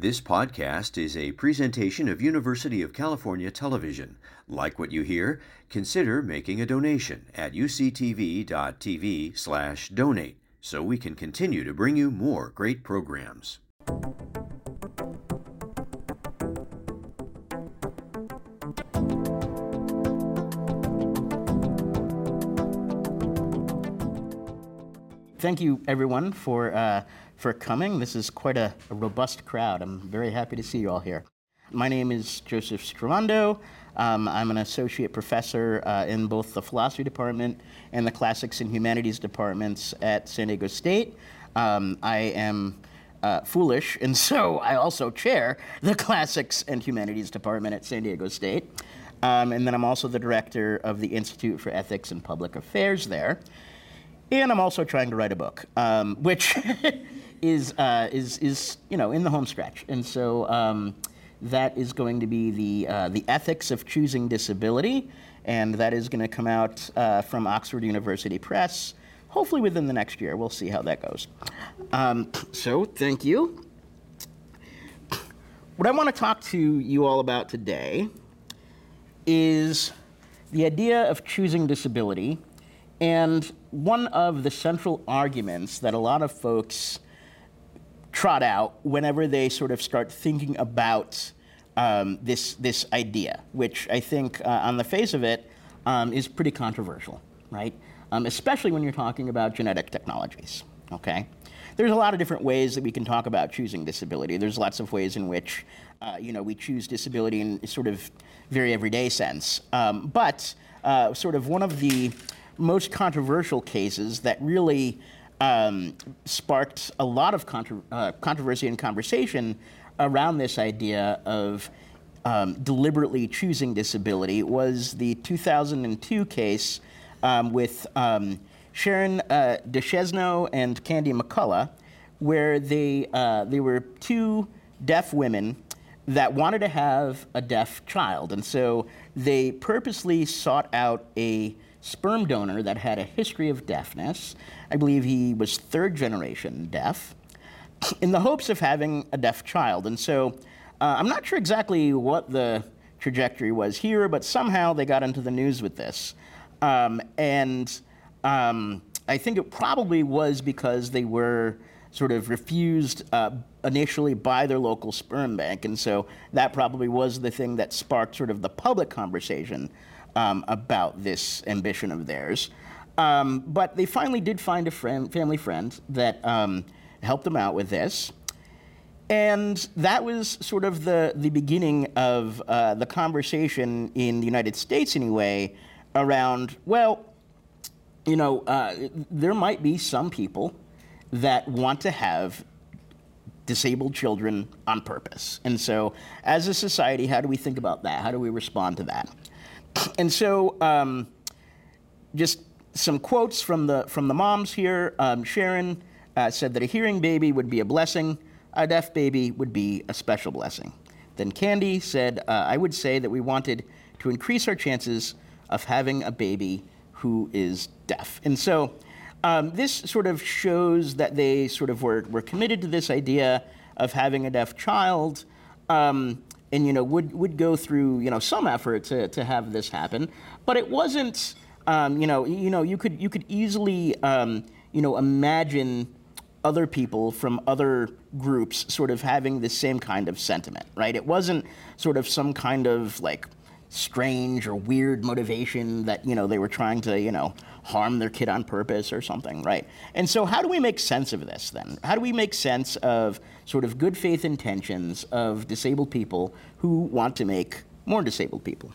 This podcast is a presentation of University of California Television. Like what you hear? Consider making a donation at uctv.tv/donate so we can continue to bring you more great programs. Thank you, everyone, for coming. This is quite a robust crowd. I'm very happy to see you all here. My name is Joseph Stravando. I'm an associate professor in both the philosophy department and the classics and humanities departments at San Diego State. I am foolish, and so I also chair the classics and humanities department at San Diego State. And then I'm also the director of the Institute for Ethics and Public Affairs there. And I'm also trying to write a book, which is in the home stretch. And so that is going to be the Ethics of Choosing Disability, and that is going to come out from Oxford University Press, hopefully within the next year. We'll see how that goes. So thank you. What I want to talk to you all about today is the idea of choosing disability. And one of the central arguments that a lot of folks trot out whenever they sort of start thinking about this idea, which I think on the face of it is pretty controversial, right? Especially when you're talking about genetic technologies, okay? There's a lot of different ways that we can talk about choosing disability. There's lots of ways in which we choose disability in sort of very everyday sense. But sort of one of the most controversial cases that really sparked a lot of controversy and conversation around this idea of deliberately choosing disability was the 2002 case with Sharon DeChesno and Candy McCullough, where they were two deaf women that wanted to have a deaf child. And so they purposely sought out a sperm donor that had a history of deafness. I believe he was third generation deaf, in the hopes of having a deaf child. And so I'm not sure exactly what the trajectory was here, but somehow they got into the news with this. And I think it probably was because they were sort of refused initially by their local sperm bank. And so that probably was the thing that sparked sort of the public conversation about this ambition of theirs. But they finally did find a family friend that helped them out with this. And that was sort of the beginning of the conversation in the United States anyway around, there might be some people that want to have disabled children on purpose. And so as a society, how do we think about that? How do we respond to that? And so, just some quotes from the moms here. Sharon said that a hearing baby would be a blessing, a deaf baby would be a special blessing. Then Candy said, I would say that we wanted to increase our chances of having a baby who is deaf. And so, this sort of shows that they sort of were committed to this idea of having a deaf child. And would go through some effort to have this happen, but it wasn't. You could easily imagine other people from other groups sort of having the same kind of sentiment, right? It wasn't sort of some kind of like strange or weird motivation that they were trying to harm their kid on purpose or something, right? And so how do we make sense of this then? How do we make sense of sort of good faith intentions of disabled people who want to make more disabled people?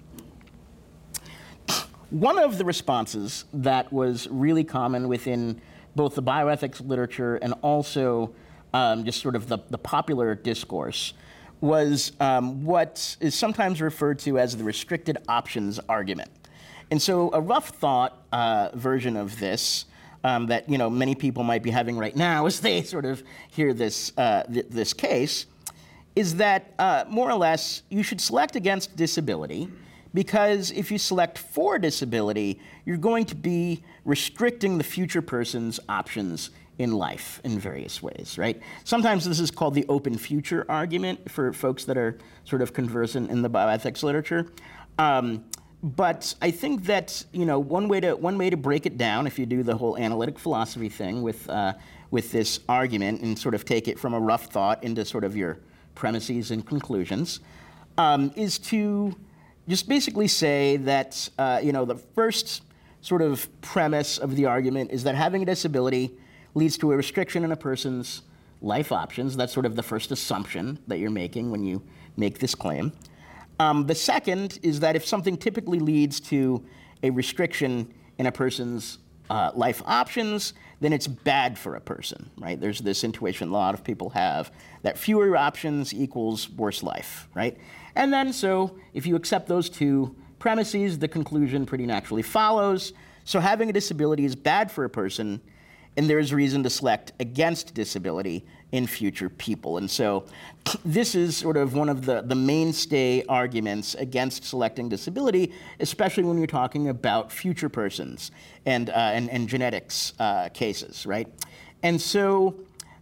One of the responses that was really common within both the bioethics literature and also just sort of the popular discourse was what is sometimes referred to as the restricted options argument. And so a rough thought version of this that many people might be having right now as they sort of hear this this case is that more or less you should select against disability, because if you select for disability, you're going to be restricting the future person's options in life in various ways, right? Sometimes this is called the open future argument for folks that are sort of conversant in the bioethics literature. But I think that one way to break it down, if you do the whole analytic philosophy thing with this argument and sort of take it from a rough thought into sort of your premises and conclusions, is to just basically say that the first sort of premise of the argument is that having a disability leads to a restriction in a person's life options. That's sort of the first assumption that you're making when you make this claim. The second is that if something typically leads to a restriction in a person's life options, then it's bad for a person, right? There's this intuition a lot of people have that fewer options equals worse life, right? And then so if you accept those two premises, the conclusion pretty naturally follows. So having a disability is bad for a person, and there is reason to select against disability in future people. And so this is sort of one of the mainstay arguments against selecting disability, especially when you're talking about future persons and genetics cases, right? And so,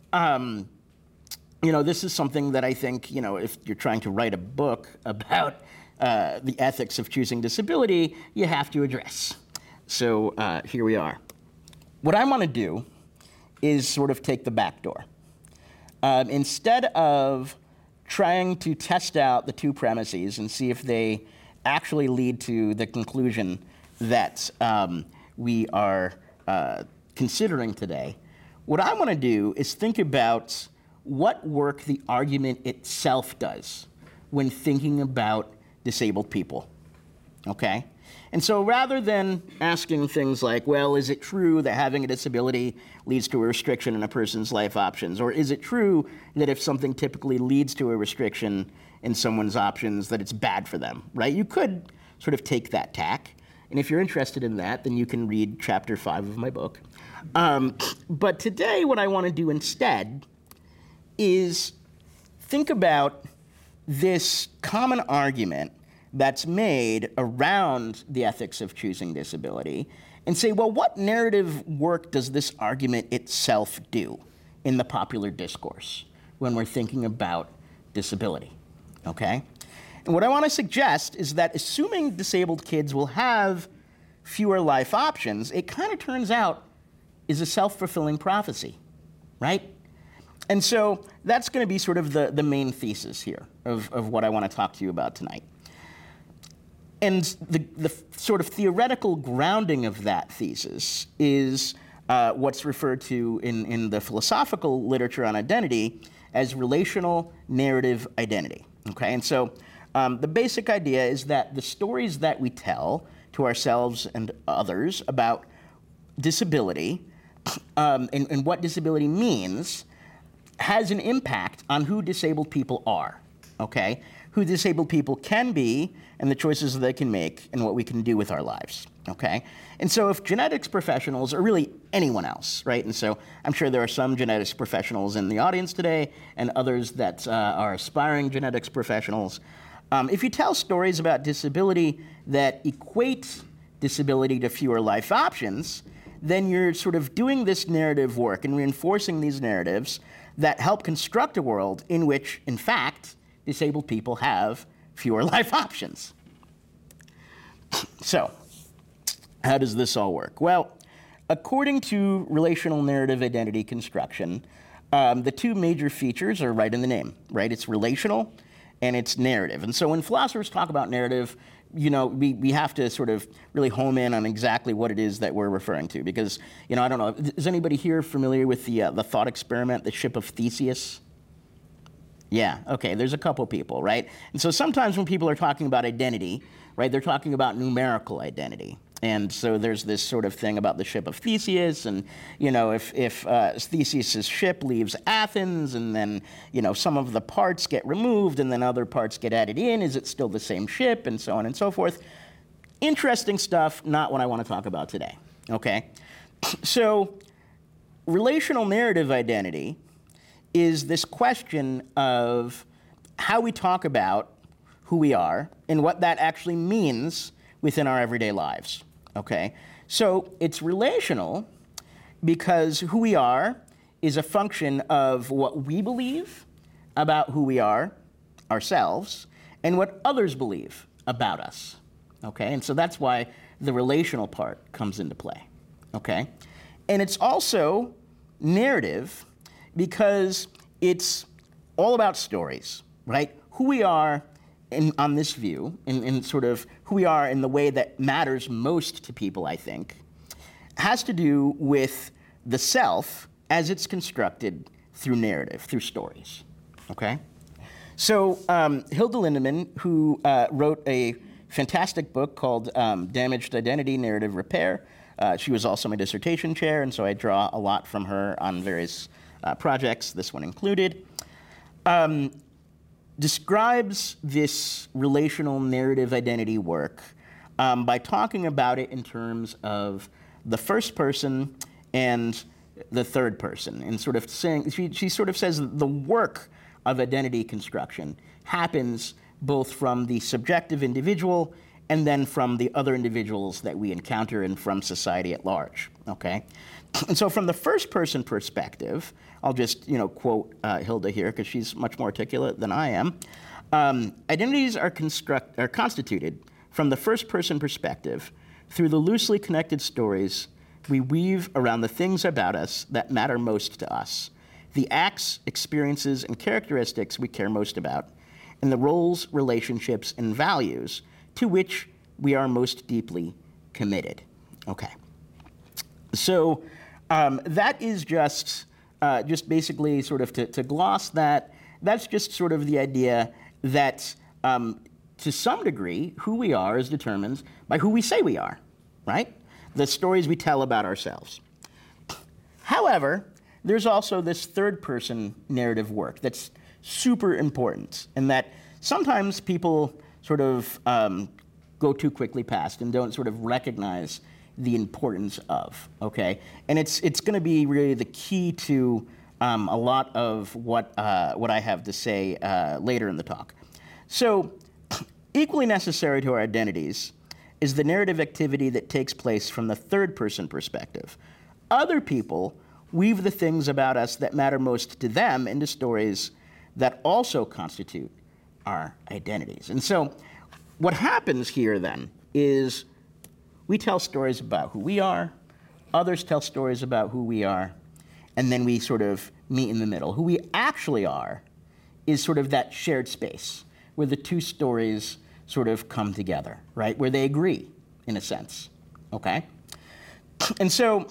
this is something that I think, if you're trying to write a book about the ethics of choosing disability, you have to address. So here we are. What I want to do is sort of take the back door. Instead of trying to test out the two premises and see if they actually lead to the conclusion that we are considering today, what I want to do is think about what work the argument itself does when thinking about disabled people, okay? And so rather than asking things like, well, is it true that having a disability leads to a restriction in a person's life options? Or is it true that if something typically leads to a restriction in someone's options, that it's bad for them, right? You could sort of take that tack. And if you're interested in that, then you can read chapter 5 of my book. But today, what I want to do instead is think about this common argument that's made around the ethics of choosing disability and say, well, what narrative work does this argument itself do in the popular discourse when we're thinking about disability, okay? And what I want to suggest is that assuming disabled kids will have fewer life options, it kind of turns out is a self-fulfilling prophecy, right? And so that's going to be sort of the main thesis here of what I want to talk to you about tonight. And the sort of theoretical grounding of that thesis is what's referred to in the philosophical literature on identity as relational narrative identity, okay? And so the basic idea is that the stories that we tell to ourselves and others about disability and what disability means has an impact on who disabled people are, okay? Who disabled people can be and the choices that they can make and what we can do with our lives, okay? And so if genetics professionals, or really anyone else, right? And so I'm sure there are some genetics professionals in the audience today and others that are aspiring genetics professionals. If you tell stories about disability that equate disability to fewer life options, then you're sort of doing this narrative work and reinforcing these narratives that help construct a world in which, in fact, disabled people have fewer life options. So, how does this all work? Well, according to relational narrative identity construction, the two major features are right in the name, right? It's relational and it's narrative. And so when philosophers talk about narrative, we have to sort of really home in on exactly what it is that we're referring to. Because, I don't know, is anybody here familiar with the thought experiment, the ship of Theseus? Yeah, okay, there's a couple people, right? And so sometimes when people are talking about identity, right, they're talking about numerical identity. And so there's this sort of thing about the ship of Theseus, and if Theseus's ship leaves Athens, and then some of the parts get removed, and then other parts get added in, is it still the same ship, and so on and so forth? Interesting stuff, not what I want to talk about today. Okay, so relational narrative identity is this question of how we talk about who we are and what that actually means within our everyday lives. Okay, so it's relational because who we are is a function of what we believe about who we are ourselves and what others believe about us, okay? And so that's why the relational part comes into play, okay? And it's also narrative because it's all about stories, right? Who we are on this view, in sort of who we are in the way that matters most to people, I think, has to do with the self as it's constructed through narrative, through stories, okay? So Hilda Lindemann, who wrote a fantastic book called Damaged Identity, Narrative Repair. She was also my dissertation chair, and so I draw a lot from her on various projects, this one included. Describes this relational narrative identity work by talking about it in terms of the first person and the third person, and sort of saying, she sort of says the work of identity construction happens both from the subjective individual and then from the other individuals that we encounter and from society at large, okay? And so from the first person perspective, I'll just quote Hilda here because she's much more articulate than I am. Identities are constituted from the first person perspective through the loosely connected stories we weave around the things about us that matter most to us, the acts, experiences, and characteristics we care most about, and the roles, relationships, and values to which we are most deeply committed. Okay. So that is just basically sort of to gloss that. That's just sort of the idea that to some degree, who we are is determined by who we say we are, right? The stories we tell about ourselves. However, there's also this third-person narrative work that's super important, and that sometimes people sort of go too quickly past and don't sort of recognize the importance of, okay? And it's going to be really the key to a lot of what I have to say later in the talk. So, equally necessary to our identities is the narrative activity that takes place from the third-person perspective. Other people weave the things about us that matter most to them into stories that also constitute our identities. And so what happens here then is we tell stories about who we are, others tell stories about who we are, and then we sort of meet in the middle. Who we actually are is sort of that shared space where the two stories sort of come together, right? Where they agree, in a sense, okay? And so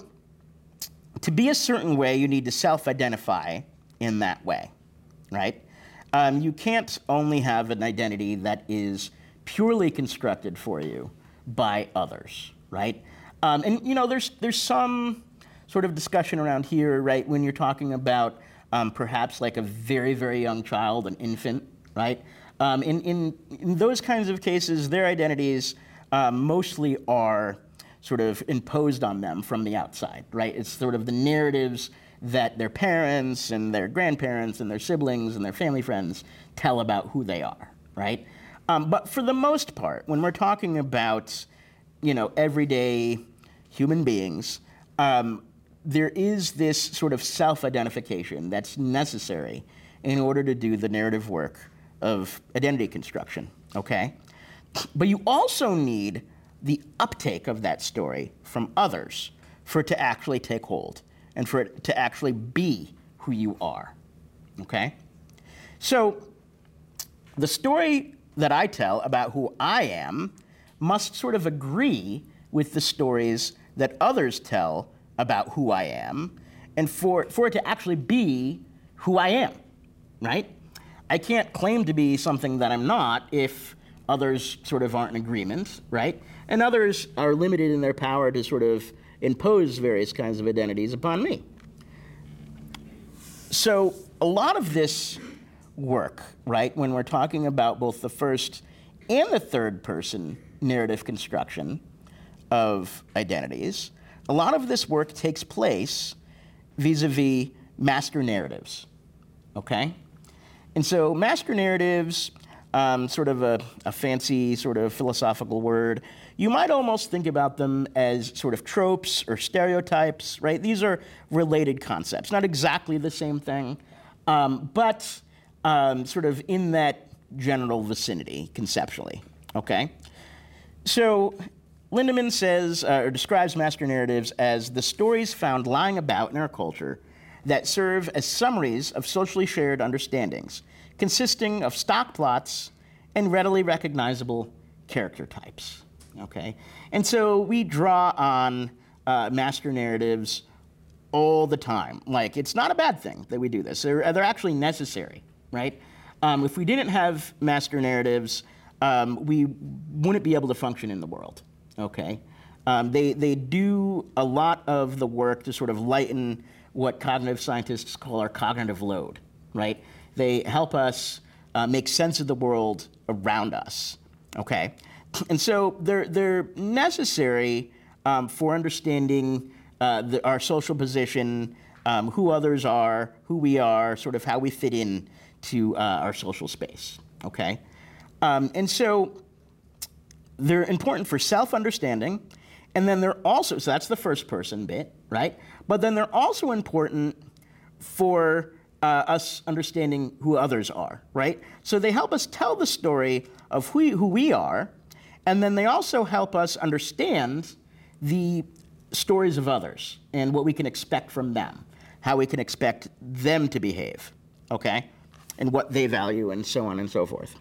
to be a certain way, you need to self-identify in that way, right? You can't only have an identity that is purely constructed for you by others, right? And there's some sort of discussion around here, right, when you're talking about perhaps like a very, very young child, an infant, right? In those kinds of cases, their identities mostly are sort of imposed on them from the outside, right? It's sort of the narratives that their parents and their grandparents and their siblings and their family friends tell about who they are, right? But for the most part, when we're talking about, everyday human beings, there is this sort of self-identification that's necessary in order to do the narrative work of identity construction, okay? But you also need the uptake of that story from others for it to actually take hold and for it to actually be who you are, okay? So the story that I tell about who I am must sort of agree with the stories that others tell about who I am, and for it to actually be who I am, right? I can't claim to be something that I'm not if others sort of aren't in agreement, right? And others are limited in their power to sort of impose various kinds of identities upon me. So a lot of this work, right, when we're talking about both the first and the third person narrative construction of identities, a lot of this work takes place vis-a-vis master narratives, okay? And so master narratives sort of a fancy sort of philosophical word, you might almost think about them as sort of tropes or stereotypes, right? These are related concepts, not exactly the same thing, but sort of in that general vicinity conceptually, okay? So Lindemann says, or describes master narratives as the stories found lying about in our culture that serve as summaries of socially shared understandings, consisting of stock plots and readily recognizable character types, okay? And so we draw on master narratives all the time. Like, it's not a bad thing that we do this. They're actually necessary, right? If we didn't have master narratives, we wouldn't be able to function in the world, okay? They do a lot of the work to sort of lighten what cognitive scientists call our cognitive load, right? They help us make sense of the world around us, okay? And so they're necessary for understanding our social position, who others are, who we are, sort of how we fit in to our social space, okay? And so they're important for self-understanding, and then they're also, so that's the first person bit, right? But then they're also important for us understanding who others are, right? So they help us tell the story of who we are, and then they also help us understand the stories of others and what we can expect from them, how we can expect them to behave, okay? And what they value and so on and so forth.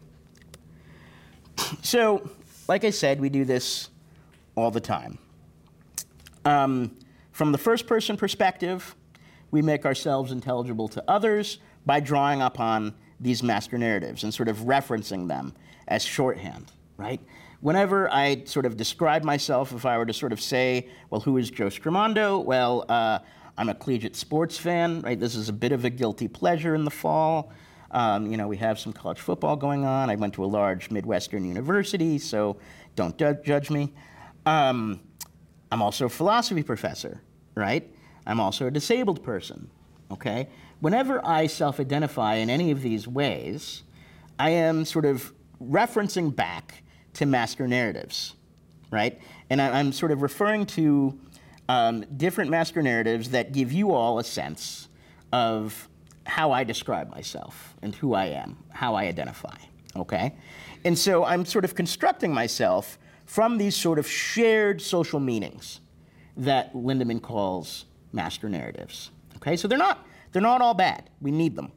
So, like I said, we do this all the time. From the first person perspective, we make ourselves intelligible to others by drawing upon these master narratives and sort of referencing them as shorthand, right? Whenever I sort of describe myself, if I were to sort of say, well, who is Joe Scrimando? Well, I'm a collegiate sports fan, right? This is a bit of a guilty pleasure in the fall. You know, we have some college football going on. I went to a large Midwestern university, so don't judge me. I'm also a philosophy professor, right? I'm also a disabled person, okay? Whenever I self-identify in any of these ways, I am sort of referencing back to master narratives, right? And I'm sort of referring to different master narratives that give you all a sense of how I describe myself and who I am, how I identify, okay? And so I'm sort of constructing myself from these sort of shared social meanings that Lindemann calls master narratives, okay? So they're not all bad. We need them.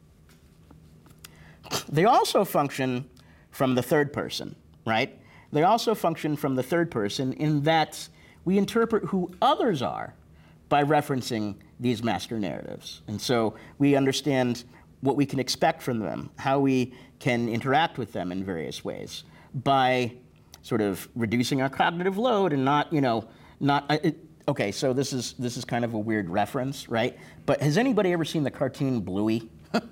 They also function from the third person, right? They also function from the third person in that we interpret who others are by referencing these master narratives. And so we understand what we can expect from them, how we can interact with them in various ways by sort of reducing our cognitive load and okay, so this is kind of a weird reference, right? But has anybody ever seen the cartoon Bluey?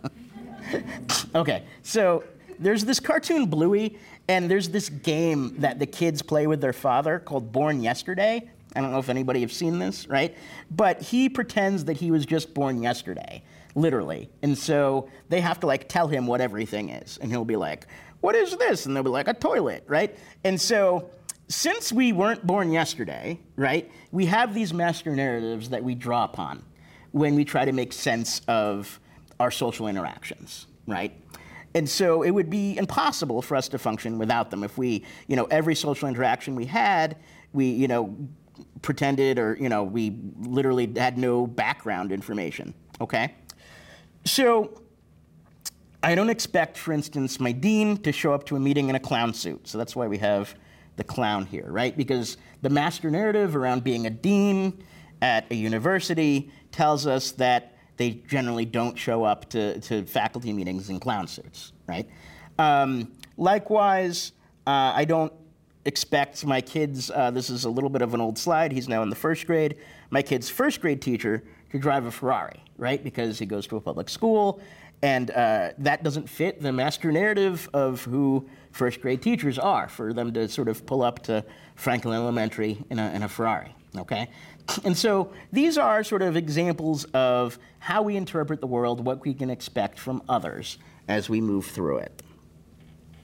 Okay, so there's this cartoon Bluey, and there's this game that the kids play with their father called Born Yesterday. I don't know if anybody have seen this, right? But he pretends that he was just born yesterday, literally. And so they have to like tell him what everything is. And he'll be like, what is this? And they'll be like, a toilet, right? And so since we weren't born yesterday, right, we have these master narratives that we draw upon when we try to make sense of our social interactions, right? And so it would be impossible for us to function without them if we, every social interaction we had, we, pretended or, we literally had no background information, okay? So I don't expect, for instance, my dean to show up to a meeting in a clown suit. So that's why we have the clown here, right? Because the master narrative around being a dean at a university tells us that they generally don't show up to faculty meetings in clown suits, right? Likewise, I don't expect my kids, this is a little bit of an old slide, he's now in the first grade, my kid's first grade teacher to drive a Ferrari, right? Because he goes to a public school, and that doesn't fit the master narrative of who first grade teachers are, for them to sort of pull up to Franklin Elementary in a Ferrari, okay? And so these are sort of examples of how we interpret the world, what we can expect from others as we move through it.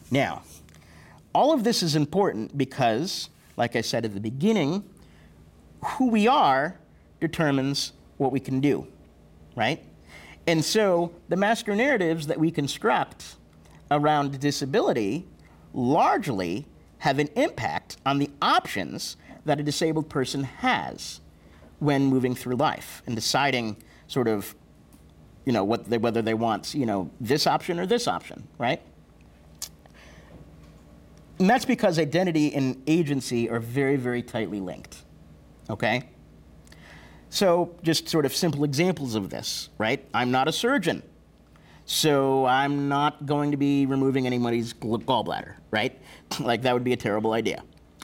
Now, all of this is important because, like I said at the beginning, who we are determines what we can do, right? And so the master narratives that we construct around disability largely have an impact on the options that a disabled person has when moving through life and deciding sort of, whether they want, this option or this option, right? And that's because identity and agency are very, very tightly linked, okay? So just sort of simple examples of this, right? I'm not a surgeon, so I'm not going to be removing anybody's gallbladder, right? Like, that would be a terrible idea.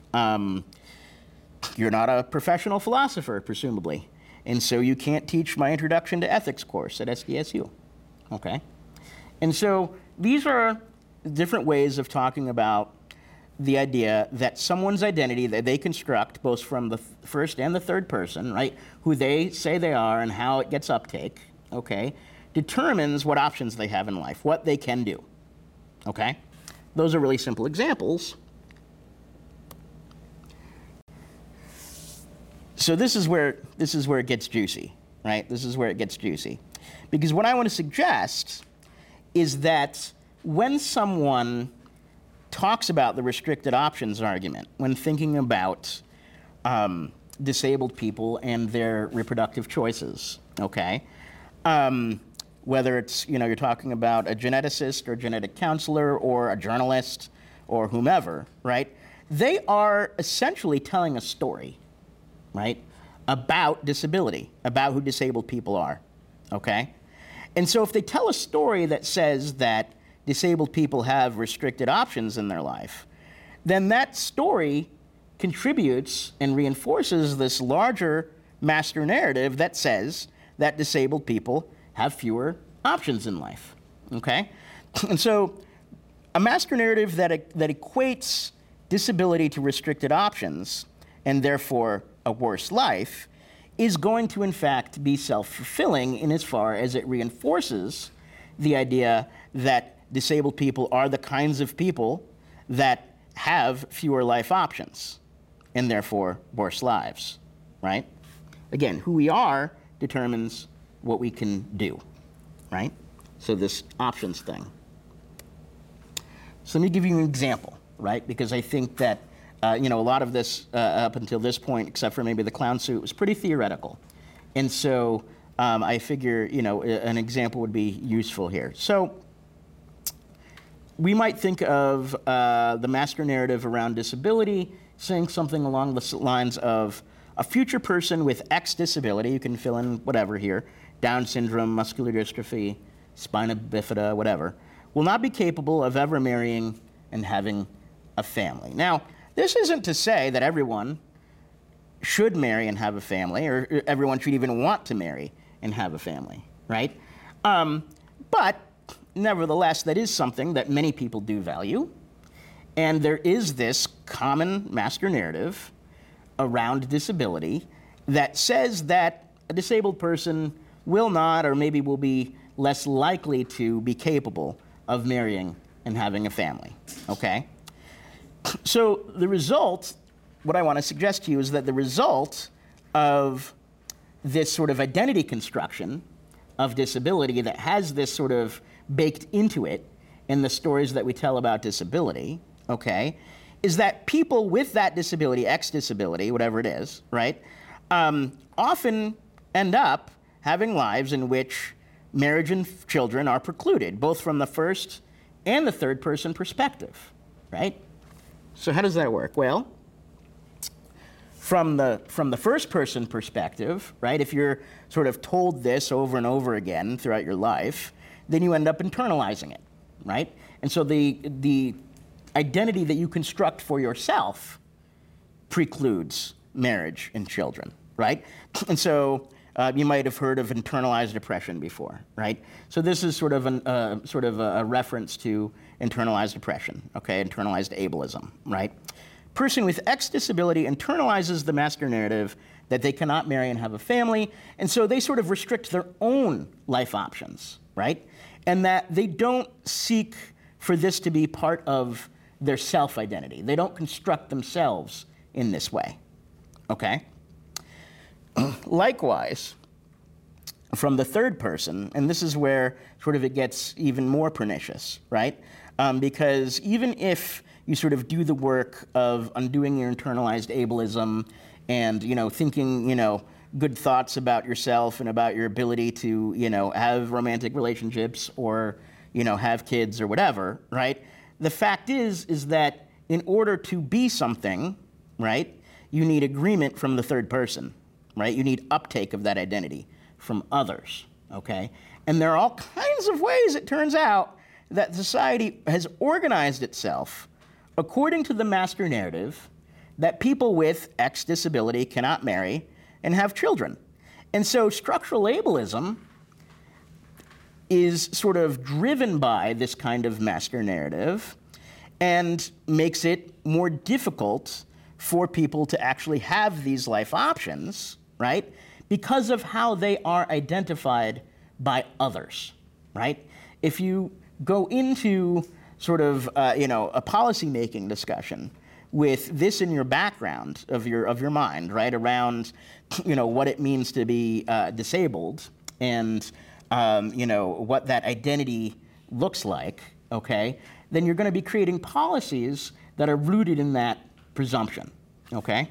You're not a professional philosopher, presumably, and so you can't teach my Introduction to Ethics course at SDSU, okay? And so these are different ways of talking about the idea that someone's identity that they construct, both from the first and the third person, right, who they say they are and how it gets uptake, okay, determines what options they have in life, what they can do, okay? Those are really simple examples. So this is where it gets juicy, right? This is where it gets juicy. Because what I want to suggest is that when someone talks about the restricted options argument, when thinking about disabled people and their reproductive choices, okay? Whether it's, you're talking about a geneticist or genetic counselor or a journalist or whomever, right? They are essentially telling a story, right, about disability, about who disabled people are, okay? And so if they tell a story that says that disabled people have restricted options in their life, then that story contributes and reinforces this larger master narrative that says that disabled people have fewer options in life, okay? And so a master narrative that equates disability to restricted options, and therefore a worse life, is going to in fact be self-fulfilling in as far as it reinforces the idea that disabled people are the kinds of people that have fewer life options and therefore worse lives, right? Again, who we are determines what we can do, right? So this options thing. So let me give you an example, right? Because I think that a lot of this up until this point, except for maybe the clown suit, was pretty theoretical. And so I figure, an example would be useful here. So we might think of the master narrative around disability saying something along the lines of a future person with X disability, you can fill in whatever here, Down syndrome, muscular dystrophy, spina bifida, whatever, will not be capable of ever marrying and having a family. Now, this isn't to say that everyone should marry and have a family, or everyone should even want to marry and have a family, right? But nevertheless, that is something that many people do value, and there is this common master narrative around disability that says that a disabled person will not, or maybe will be less likely to be capable of marrying and having a family, okay? So the result, what I want to suggest to you is that the result of this sort of identity construction of disability that has this sort of baked into it in the stories that we tell about disability, okay, is that people with that disability, X disability, whatever it is, right, often end up having lives in which marriage and children are precluded, both from the first and the third person perspective, right? So how does that work? Well, from the first person perspective, right, if you're sort of told this over and over again throughout your life, then you end up internalizing it, right? And so the identity that you construct for yourself precludes marriage and children, right? And so you might have heard of internalized depression before, right? So this is sort of a reference to internalized depression, okay, internalized ableism, right? Person with X disability internalizes the master narrative that they cannot marry and have a family, and so they sort of restrict their own life options, right? And that they don't seek for this to be part of their self-identity. They don't construct themselves in this way, okay? Likewise, from the third person, and this is where sort of it gets even more pernicious, right? Because even if you sort of do the work of undoing your internalized ableism and, thinking, good thoughts about yourself and about your ability to, have romantic relationships or, have kids or whatever, right? The fact is that in order to be something, right, you need agreement from the third person, right? You need uptake of that identity from others, okay? And there are all kinds of ways, it turns out, that society has organized itself according to the master narrative that people with X disability cannot marry and have children. And so structural ableism is sort of driven by this kind of master narrative and makes it more difficult for people to actually have these life options, right? Because of how they are identified by others, right? If you go into sort of, a policy-making discussion with this in your background of your mind, right, around, what it means to be disabled and, what that identity looks like, okay, then you're going to be creating policies that are rooted in that presumption, okay?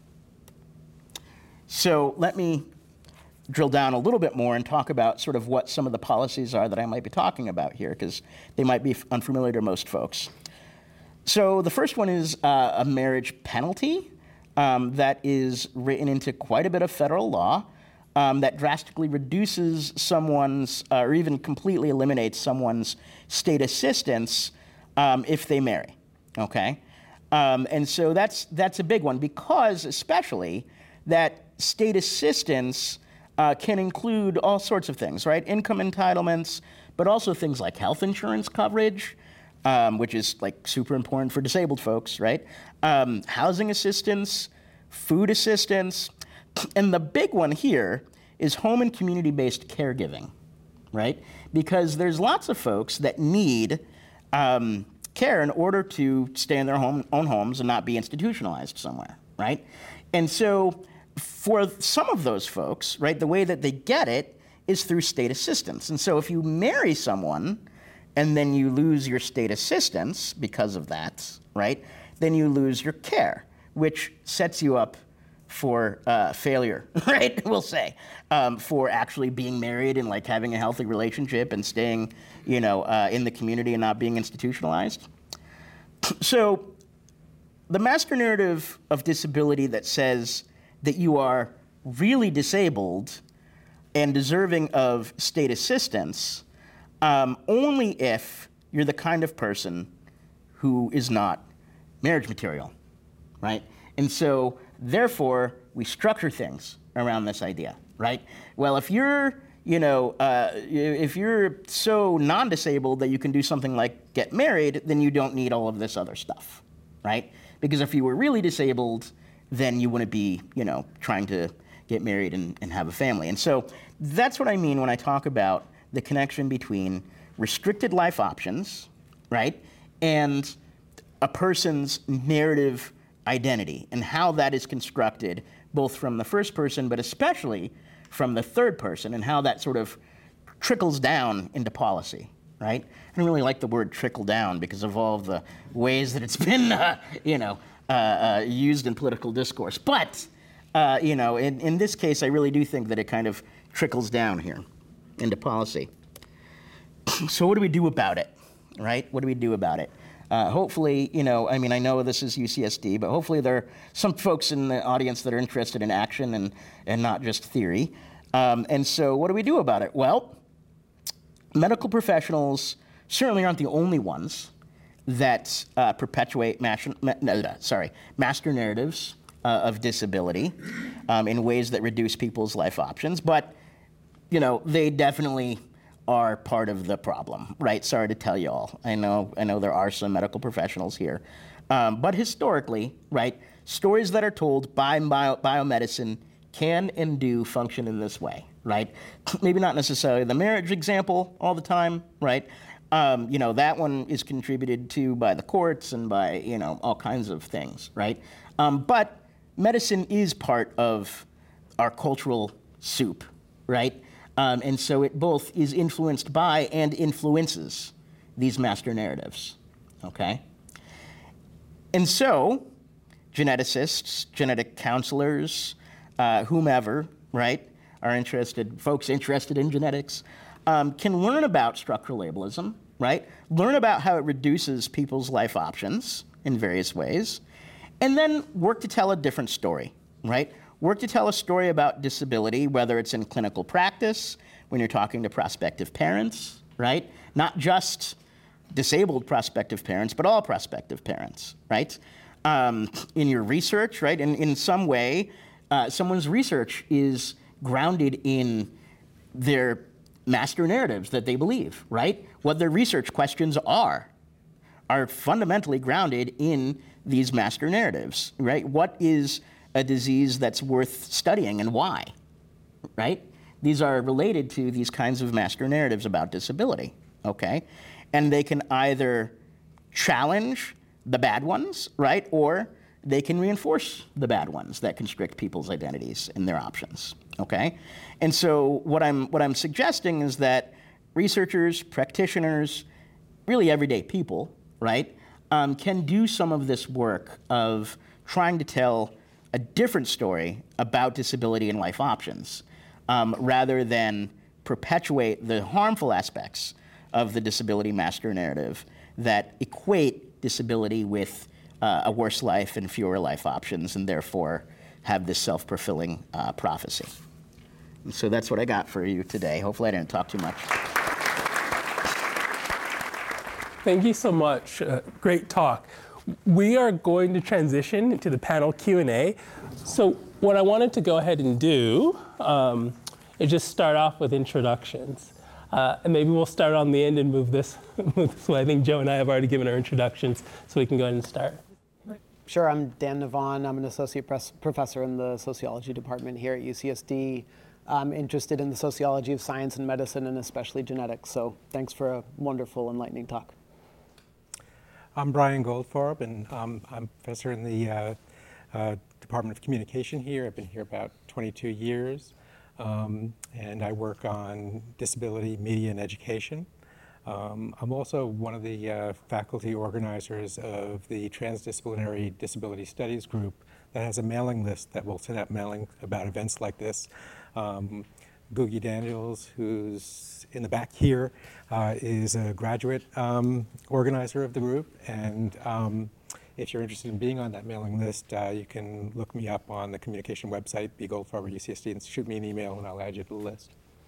So let me drill down a little bit more and talk about sort of what some of the policies are that I might be talking about here, because they might be unfamiliar to most folks. So the first one is a marriage penalty that is written into quite a bit of federal law that drastically reduces someone's, or even completely eliminates someone's state assistance if they marry, okay? And so that's a big one, because especially that state assistance can include all sorts of things, right? Income entitlements, but also things like health insurance coverage, which is like super important for disabled folks, right? Housing assistance, food assistance, and the big one here is home and community-based caregiving, right? Because there's lots of folks that need care in order to stay in their own homes and not be institutionalized somewhere, right? And so for some of those folks, right, the way that they get it is through state assistance. And so if you marry someone and then you lose your state assistance because of that, right, then you lose your care, which sets you up for failure, right, we'll say, for actually being married and like having a healthy relationship and staying, in the community and not being institutionalized. So the master narrative of disability that says that you are really disabled and deserving of state assistance only if you're the kind of person who is not marriage material, right? And so, therefore, we structure things around this idea, right? Well, if you're, if you're so non-disabled that you can do something like get married, then you don't need all of this other stuff, right? Because if you were really disabled, then you wouldn't be, trying to get married and have a family. And so that's what I mean when I talk about the connection between restricted life options, right, and a person's narrative identity and how that is constructed both from the first person, but especially from the third person, and how that sort of trickles down into policy, right? I don't really like the word trickle down because of all of the ways that it's been, used in political discourse. But, in this case, I really do think that it kind of trickles down here into policy. So what do we do about it, right? What do we do about it? Hopefully, I know this is UCSD, but hopefully there are some folks in the audience that are interested in action and not just theory. And so what do we do about it? Well, medical professionals certainly aren't the only ones that perpetuate master narratives of disability in ways that reduce people's life options, but they definitely are part of the problem, right? Sorry to tell you all. I know there are some medical professionals here, but historically, right, stories that are told by biomedicine can and do function in this way, right? Maybe not necessarily the marriage example all the time, right? That one is contributed to by the courts and by, all kinds of things, right? But medicine is part of our cultural soup, right? And so it both is influenced by and influences these master narratives, okay? And so geneticists, genetic counselors, whomever, right, folks interested in genetics, can learn about structural ableism, right? Learn about how it reduces people's life options in various ways, and then work to tell a different story, right? Work to tell a story about disability, whether it's in clinical practice, when you're talking to prospective parents, right? Not just disabled prospective parents, but all prospective parents, right? In your research, right? In some way, someone's research is grounded in their master narratives that they believe, right? What their research questions are fundamentally grounded in these master narratives, right? What is a disease that's worth studying and why, right? These are related to these kinds of master narratives about disability, okay? And they can either challenge the bad ones, right? Or they can reinforce the bad ones that constrict people's identities and their options, okay? And so what I'm suggesting is that researchers, practitioners, really everyday people, right, can do some of this work of trying to tell a different story about disability and life options, rather than perpetuate the harmful aspects of the disability master narrative that equate disability with a worse life and fewer life options, and therefore have this self-fulfilling prophecy. And so that's what I got for you today. Hopefully I didn't talk too much. Thank you so much. Great talk. We are going to transition to the panel Q&A. So what I wanted to go ahead and do is just start off with introductions. And maybe we'll start on the end and move this way. I think Joe and I have already given our introductions, so we can go ahead and start. Sure, I'm Dan Navon. I'm an associate professor in the sociology department here at UCSD. I'm interested in the sociology of science and medicine, and especially genetics. So thanks for a wonderful, enlightening talk. I'm Brian Goldfarb, and I'm professor in the Department of Communication here. I've been here about 22 years, and I work on disability, media, and education. I'm also one of the faculty organizers of the Transdisciplinary Disability Studies group that has a mailing list that will send out mailing about events like this. Googie Daniels, who's in the back here, is a graduate organizer of the group, and if you're interested in being on that mailing list, you can look me up on the communication website, bgoldfarb UCSD, and shoot me an email and I'll add you to the list.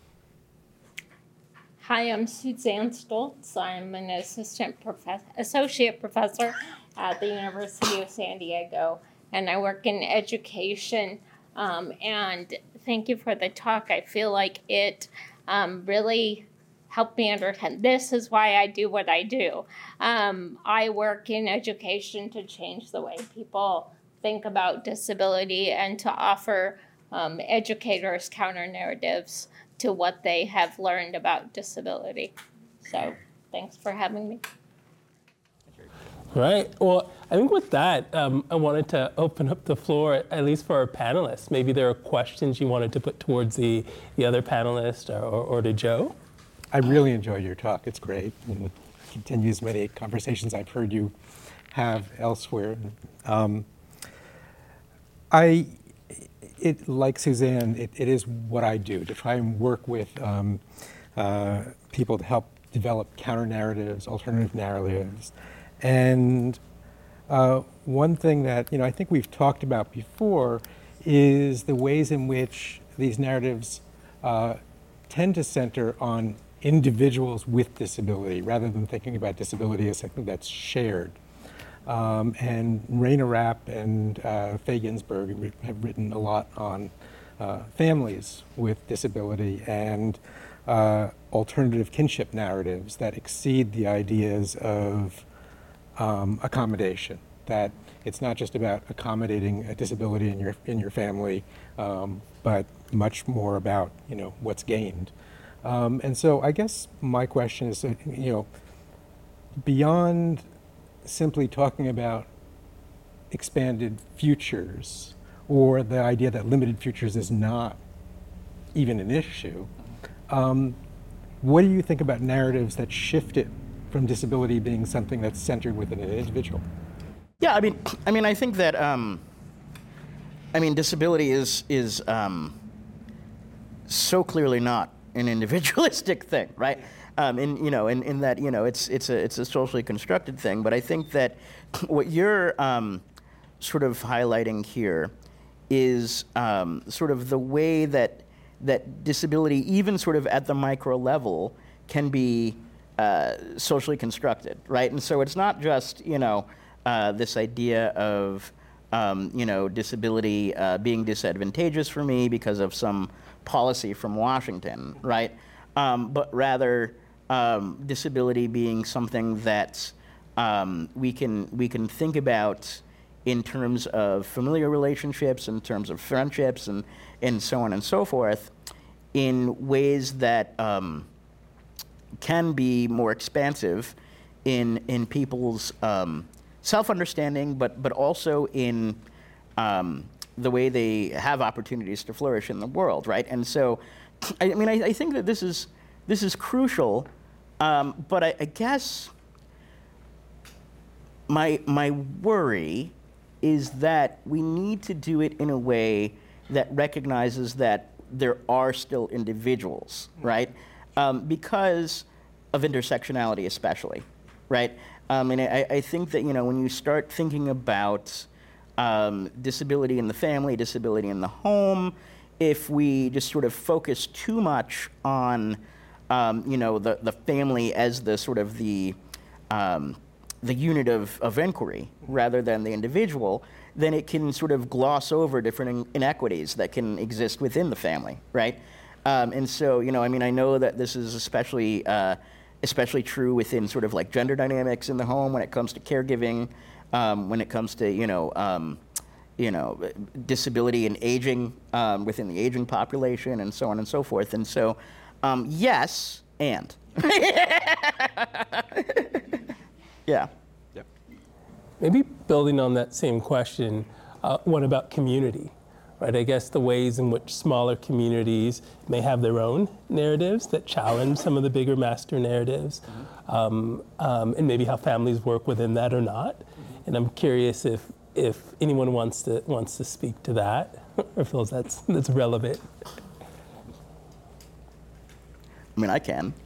Hi, I'm Suzanne Stoltz. I'm an associate professor at the University of San Diego, and I work in education. And thank you for the talk. I feel like it really helped me understand this is why I do what I do. I work in education to change the way people think about disability and to offer educators counter narratives to what they have learned about disability. So thanks for having me. Right. Well, I think with that, I wanted to open up the floor, at least for our panelists. Maybe there are questions you wanted to put towards the other panelist or to Joe. I really enjoyed your talk. It's great. And it continues many conversations I've heard you have elsewhere. Like Suzanne, it is what I do, to try and work with people to help develop counter-narratives, alternative narratives. And one thing that I think we've talked about before is the ways in which these narratives tend to center on individuals with disability rather than thinking about disability as something that's shared. And Raina Rapp and Faye Ginsberg have written a lot on families with disability and alternative kinship narratives that exceed the ideas of accommodation. That it's not just about accommodating a disability in your family, but much more about what's gained. And so I guess my question is, beyond simply talking about expanded futures or the idea that limited futures is not even an issue, what do you think about narratives that shift it from disability being something that's centered within an individual? Yeah, I mean, I think that disability is so clearly not an individualistic thing, right? In that it's a socially constructed thing. But I think that what you're sort of highlighting here is sort of the way that disability, even sort of at the micro level, can be socially constructed, right? And so it's not just this idea of disability being disadvantageous for me because of some policy from Washington, right? But rather disability being something that we can think about in terms of familiar relationships, in terms of friendships, and so on and so forth, in ways that can be more expansive in people's self-understanding, but also in the way they have opportunities to flourish in the world, right? And so, I think that this is crucial, but I guess my worry is that we need to do it in a way that recognizes that there are still individuals, right? Because of intersectionality especially, right? And I think that, when you start thinking about disability in the family, disability in the home, if we just sort of focus too much on, the family as the sort of the unit of inquiry rather than the individual, then it can sort of gloss over different inequities that can exist within the family, right? And so, I know that this is especially true within sort of like gender dynamics in the home when it comes to caregiving, when it comes to, disability and aging within the aging population and so on and so forth. And so, yes, and. Yeah. Yep. Maybe building on that same question, what about community? Right, I guess the ways in which smaller communities may have their own narratives that challenge some of the bigger master narratives, and maybe how families work within that or not. And I'm curious if anyone wants to speak to that or feels that's relevant. I can.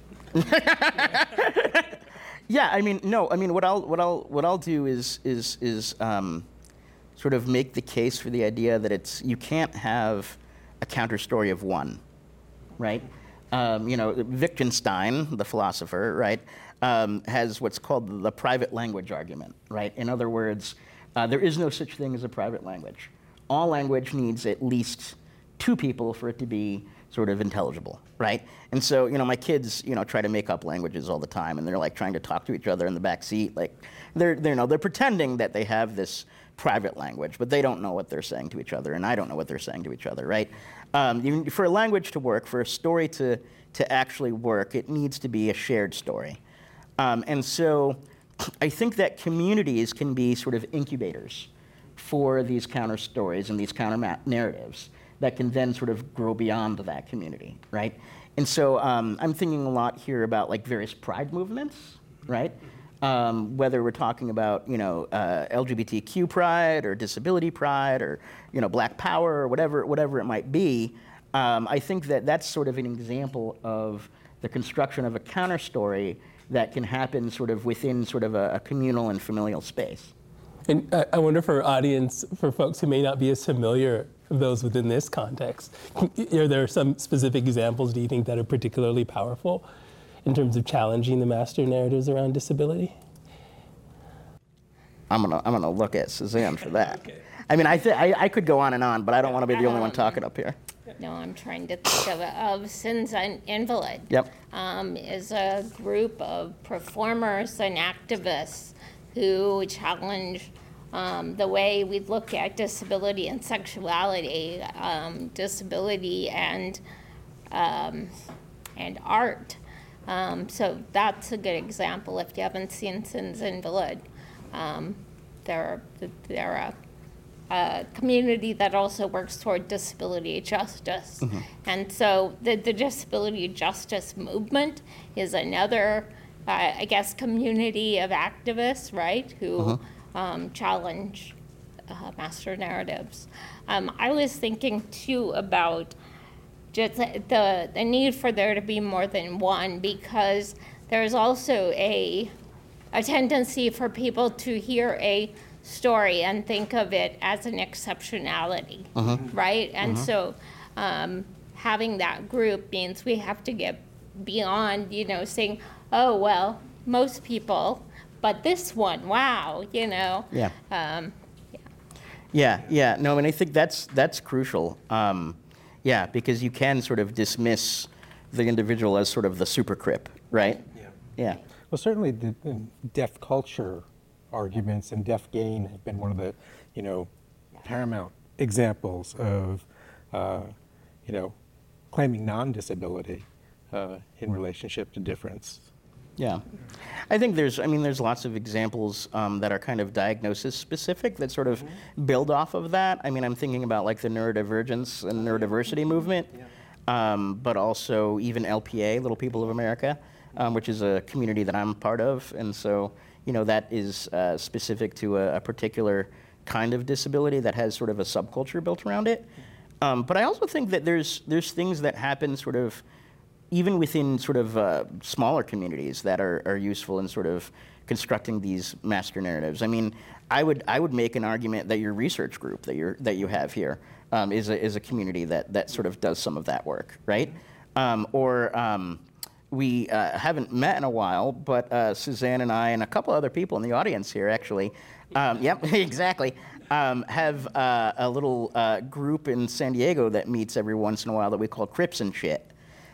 Yeah, what I'll do is sort of make the case for the idea that you can't have a counter story of one, right? Wittgenstein, the philosopher, right, has what's called the private language argument, right? In other words, there is no such thing as a private language. All language needs at least two people for it to be sort of intelligible, right? And so, my kids, try to make up languages all the time, and they're like trying to talk to each other in the back seat, like they're pretending that they have this private language, but they don't know what they're saying to each other, and I don't know what they're saying to each other, right? For a language to work, for a story to actually work, it needs to be a shared story. And so I think that communities can be sort of incubators for these counter stories and these counter narratives that can then sort of grow beyond that community, right? And so I'm thinking a lot here about like various pride movements, right? Whether we're talking about, LGBTQ pride or disability pride or, Black Power or whatever it might be, I think that that's sort of an example of the construction of a counter story that can happen sort of within sort of a communal and familial space. And I wonder for our audience, for folks who may not be as familiar with those within this context, are there some specific examples, do you think, that are particularly powerful in terms of challenging the master narratives around disability? I'm gonna look at Suzanne for that. Okay. I could go on and on, but I don't want to be the only one talking up here. No, I'm trying to think of Sins and Invalid. Yep. Is a group of performers and activists who challenge the way we look at disability and sexuality, disability and art. So that's a good example. If you haven't seen Sins Invalid, they're a community that also works toward disability justice. And so the disability justice movement is another, I guess, community of activists, right, who challenge master narratives. I was thinking, too, about just the need for there to be more than one, because there's also a tendency for people to hear a story and think of it as an exceptionality, right? And so having that group means we have to get beyond, saying, oh, well, most people, but this one, wow, Yeah. No, I mean, I think that's crucial. Because you can sort of dismiss the individual as sort of the super crip, right? Yeah. Well, certainly the deaf culture arguments and deaf gain have been one of the, paramount examples of, claiming non-disability in relationship to difference. Yeah. I think there's lots of examples that are kind of diagnosis specific that sort of build off of that. I mean, I'm thinking about like the neurodivergence and neurodiversity movement, but also even LPA, Little People of America, which is a community that I'm part of. And so, that is specific to a particular kind of disability that has sort of a subculture built around it. But I also think that there's things that happen sort of even within sort of smaller communities that are useful in sort of constructing these master narratives. I mean, I would make an argument that your research group that you have here is a community that sort of does some of that work, right? We haven't met in a while, but Suzanne and I and a couple other people in the audience here actually, yep, exactly, have a little group in San Diego that meets every once in a while that we call Crips and Shit.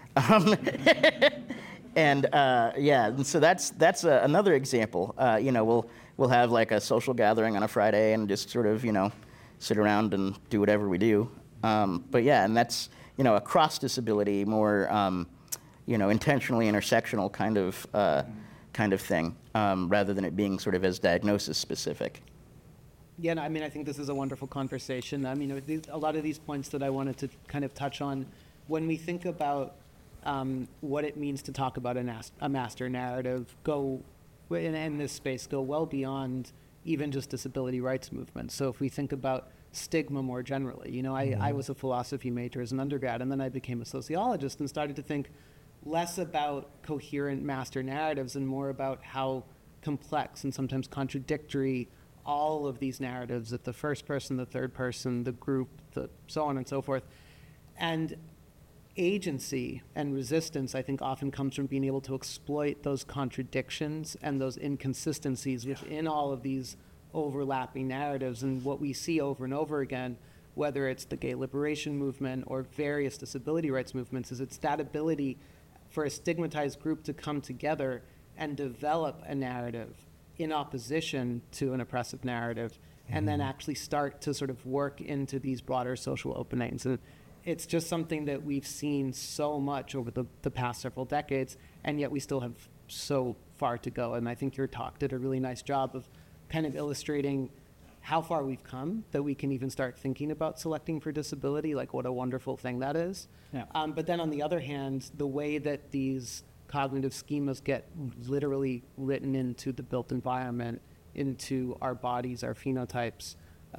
And so that's another example. We'll have like a social gathering on a Friday and just sort of sit around and do whatever we do. But yeah, and that's across disability, more intentionally intersectional kind of thing, rather than it being sort of as diagnosis specific. Yeah, I mean, I think this is a wonderful conversation. I mean, a lot of these points that I wanted to kind of touch on, when we think about what it means to talk about a master narrative, in this space, go well beyond even just disability rights movements. So if we think about stigma more generally, I was a philosophy major as an undergrad, and then I became a sociologist and started to think less about coherent master narratives and more about how complex and sometimes contradictory all of these narratives at the first person, the third person, the group, so on and so forth. And agency and resistance, I think, often comes from being able to exploit those contradictions and those inconsistencies within all of these overlapping narratives. And what we see over and over again, whether it's the gay liberation movement or various disability rights movements, is it's that ability for a stigmatized group to come together and develop a narrative in opposition to an oppressive narrative, and then actually start to sort of work into these broader social openings. And it's just something that we've seen so much over the past several decades, and yet we still have so far to go. And I think your talk did a really nice job of kind of illustrating how far we've come, that we can even start thinking about selecting for disability, like what a wonderful thing that is. Yeah. But then on the other hand, the way that these cognitive schemas get literally written into the built environment, into our bodies, our phenotypes,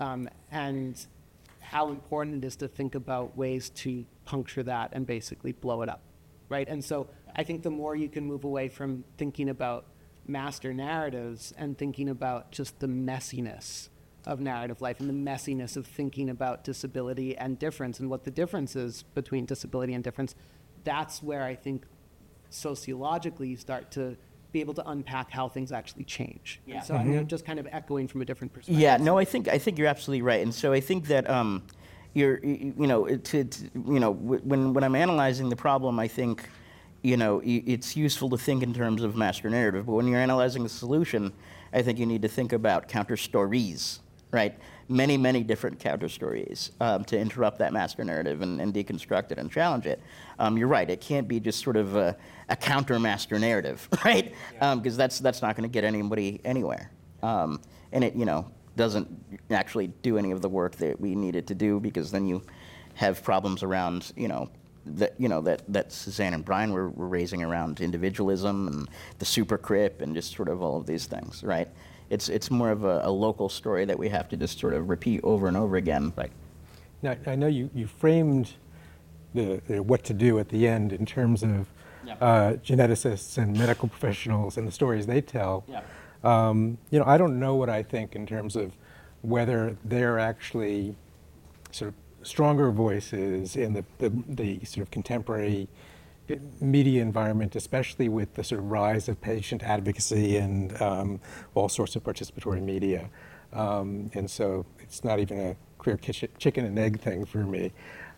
and how important it is to think about ways to puncture that and basically blow it up, right? And so I think the more you can move away from thinking about master narratives and thinking about just the messiness of narrative life and the messiness of thinking about disability and difference and what the difference is between disability and difference, that's where I think sociologically you start to be able to unpack how things actually change. Yeah. So I'm just kind of echoing from a different perspective. Yeah, no, I think you're absolutely right, and so I think that when I'm analyzing the problem, I think it's useful to think in terms of master narrative, but when you're analyzing the solution, I think you need to think about counter stories, right? Many, many different counter stories to interrupt that master narrative and deconstruct it and challenge it. You're right, it can't be just sort of a counter master narrative, right? Because that's not going to get anybody anywhere. And it, doesn't actually do any of the work that we need it to do, because then you have problems around, that Suzanne and Brian were raising around individualism and the super crip and just sort of all of these things, right? It's more of a local story that we have to just sort of repeat over and over again. Right. Now, I know you framed the what to do at the end in terms of geneticists and medical professionals and the stories they tell. Yeah. I don't know what I think in terms of whether they're actually sort of stronger voices in the sort of contemporary media environment, especially with the sort of rise of patient advocacy and all sorts of participatory media. And so it's not even a clear chicken and egg thing for me.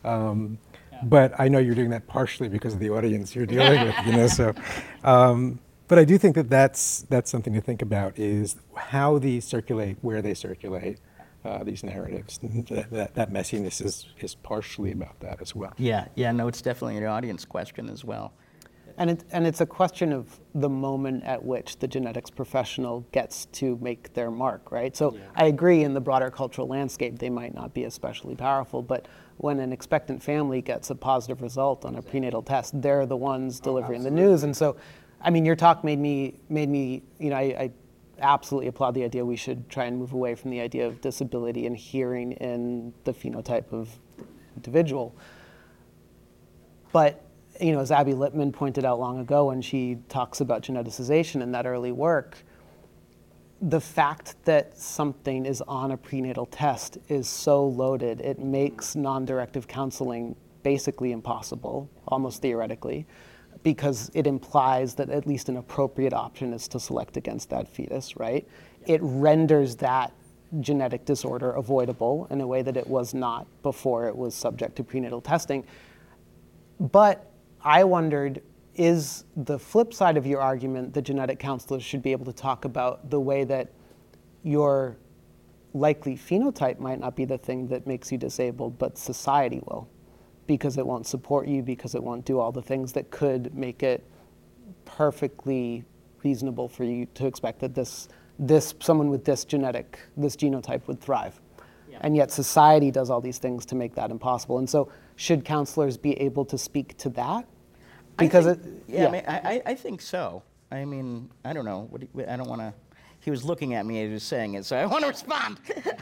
But I know you're doing that partially because of the audience you're dealing with, so. But I do think that that's something to think about, is how these circulate, where they circulate, these narratives. That messiness is partially about that as well. Yeah, no, it's definitely an audience question as well. And it's a question of the moment at which the genetics professional gets to make their mark, right? So I agree, in the broader cultural landscape, they might not be especially powerful, but when an expectant family gets a positive result on a prenatal test, they're the ones delivering the news. And so, I mean, your talk made me, I absolutely applaud the idea we should try and move away from the idea of disability and hearing in the phenotype of individual. But, as Abby Lippman pointed out long ago when she talks about geneticization in that early work, the fact that something is on a prenatal test is so loaded, it makes non-directive counseling basically impossible, almost theoretically, because it implies that at least an appropriate option is to select against that fetus, right? It renders that genetic disorder avoidable in a way that it was not before it was subject to prenatal testing. But I wondered, is the flip side of your argument that genetic counselors should be able to talk about the way that your likely phenotype might not be the thing that makes you disabled, but society will, because it won't support you, because it won't do all the things that could make it perfectly reasonable for you to expect that this someone with this genotype would thrive. Yeah. And yet society does all these things to make that impossible. And so should counselors be able to speak to that? Because I think so. I mean, I don't know. I don't want to. He was looking at me as he was saying it, so I want to respond.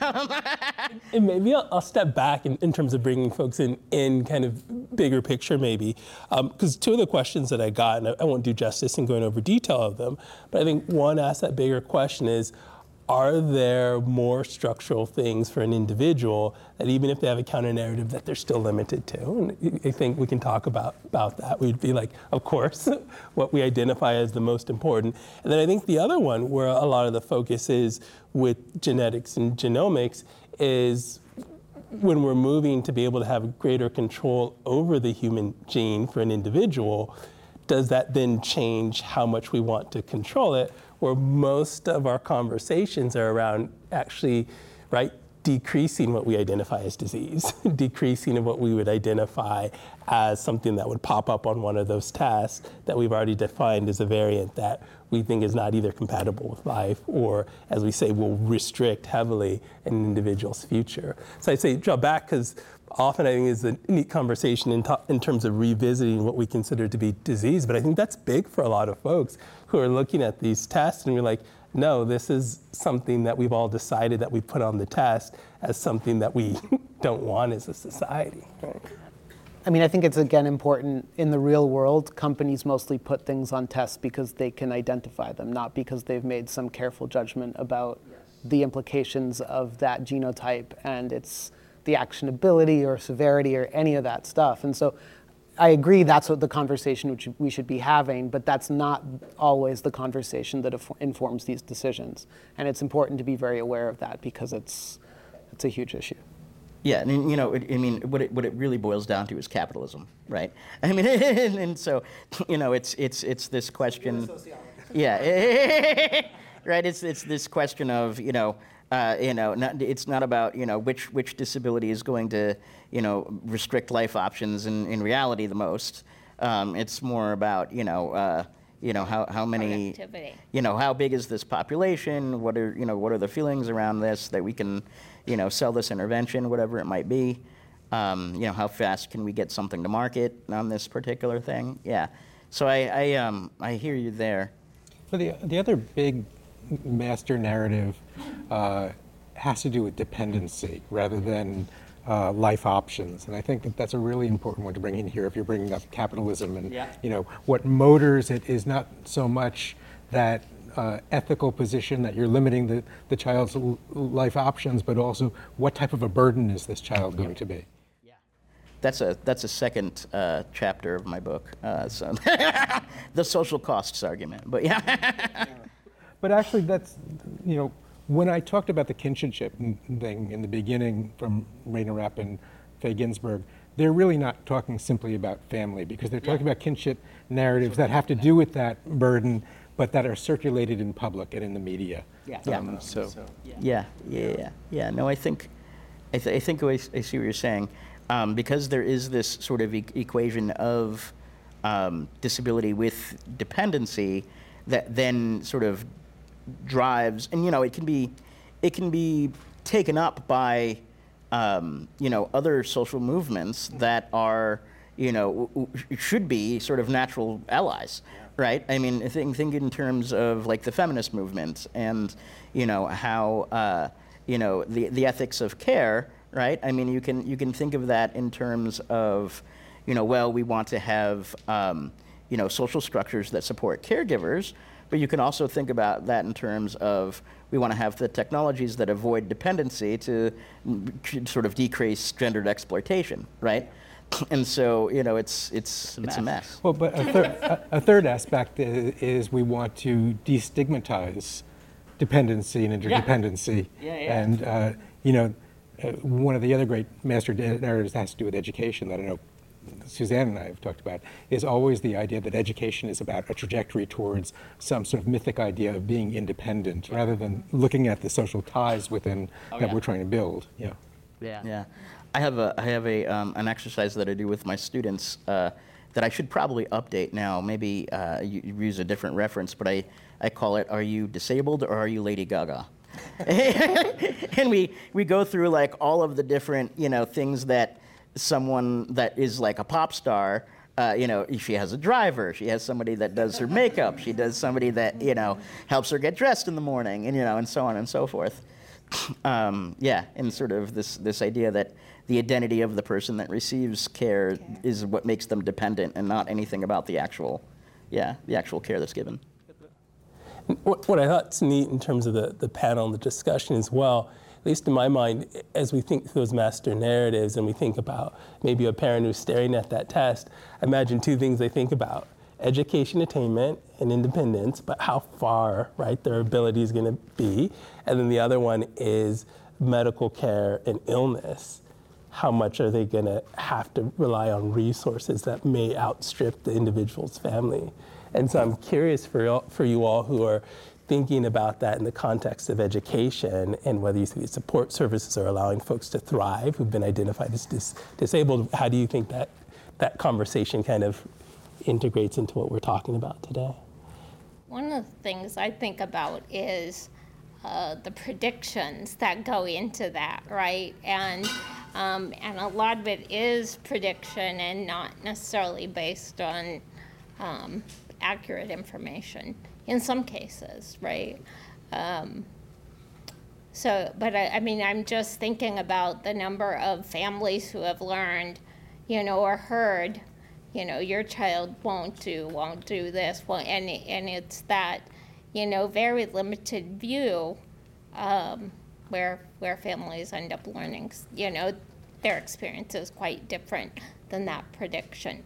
And maybe I'll step back in terms of bringing folks in kind of bigger picture, maybe. Because two of the questions that I got, and I won't do justice in going over detail of them, but I think one asks that bigger question is, are there more structural things for an individual that even if they have a counter narrative that they're still limited to? And I think we can talk about that. We'd be like, of course, what we identify as the most important. And then I think the other one where a lot of the focus is with genetics and genomics is when we're moving to be able to have greater control over the human gene for an individual, does that then change how much we want to control it? Where most of our conversations are around actually, right, decreasing what we identify as disease, decreasing of what we would identify as something that would pop up on one of those tests that we've already defined as a variant that we think is not either compatible with life or, as we say, will restrict heavily an individual's future. So I say draw back because often I think is a neat conversation in terms of revisiting what we consider to be disease, but I think that's big for a lot of folks who are looking at these tests and we're like, no, this is something that we've all decided that we put on the test as something that we don't want as a society. Right? I mean, I think it's, again, important in the real world, companies mostly put things on tests because they can identify them, not because they've made some careful judgment about the implications of that genotype and the actionability or severity or any of that stuff. And so I agree that's what the conversation which we should be having, but that's not always the conversation that informs these decisions. And it's important to be very aware of that because it's a huge issue. Yeah, and what it really boils down to is capitalism, right? I mean, and so, it's this question. Yeah, right? It's this question of it's not about which disability is going to restrict life options in reality the most. It's more about how many Productivity. how big is this population? What are the feelings around this that we can sell this intervention, whatever it might be. How fast can we get something to market on this particular thing? Yeah. So I hear you there. But the other big master narrative has to do with dependency rather than life options. And I think that that's a really important one to bring in here if you're bringing up capitalism and what motors it is not so much that ethical position that you're limiting the child's life options, but also what type of a burden is this child going to be? That's a second chapter of my book. So the social costs argument. But yeah. But actually, that's when I talked about the kinship thing in the beginning from Rainer Rapp and Faye Ginsburg, they're really not talking simply about family because they're talking about kinship narratives that have to do with that burden, but that are circulated in public and in the media. Yeah. No, I think I see what you're saying. Because there is this sort of equation of disability with dependency that then sort of drives, and it can be taken up by other social movements that are should be sort of natural allies, right? I mean, think in terms of like the feminist movement and how the ethics of care. Right? I mean, you can think of that in terms of, we want to have, social structures that support caregivers, but you can also think about that in terms of we want to have the technologies that avoid dependency to sort of decrease gendered exploitation, right? And so, it's a mess. Well, but a third aspect is we want to destigmatize dependency and interdependency, and one of the other great master narratives that has to do with education that I know Suzanne and I have talked about is always the idea that education is about a trajectory towards some sort of mythic idea of being independent rather than looking at the social ties within that we're trying to build. Yeah. I have an exercise that I do with my students that I should probably update now. Maybe you use a different reference, but I call it, "Are you disabled or are you Lady Gaga?" And we go through like all of the different things that someone that is like a pop star, she has a driver, she has somebody that does her makeup, she does somebody that helps her get dressed in the morning, and so on and so forth. And sort of this idea that the identity of the person that receives care is what makes them dependent, and not anything about the actual care that's given. What I thought's neat in terms of the panel and the discussion as well, at least in my mind, as we think through those master narratives and we think about maybe a parent who's staring at that test, I imagine two things they think about: education attainment and independence, but how far, right, their ability is going to be. And then the other one is medical care and illness. How much are they going to have to rely on resources that may outstrip the individual's family? And so I'm curious for you all who are thinking about that in the context of education and whether you think support services are allowing folks to thrive who've been identified as disabled. How do you think that conversation kind of integrates into what we're talking about today? One of the things I think about is the predictions that go into that, right? And a lot of it is prediction and not necessarily based on accurate information in some cases, right? But I'm just thinking about the number of families who have learned, or heard, your child won't do this, and it's that, very limited view where families end up learning, their experience is quite different than that prediction.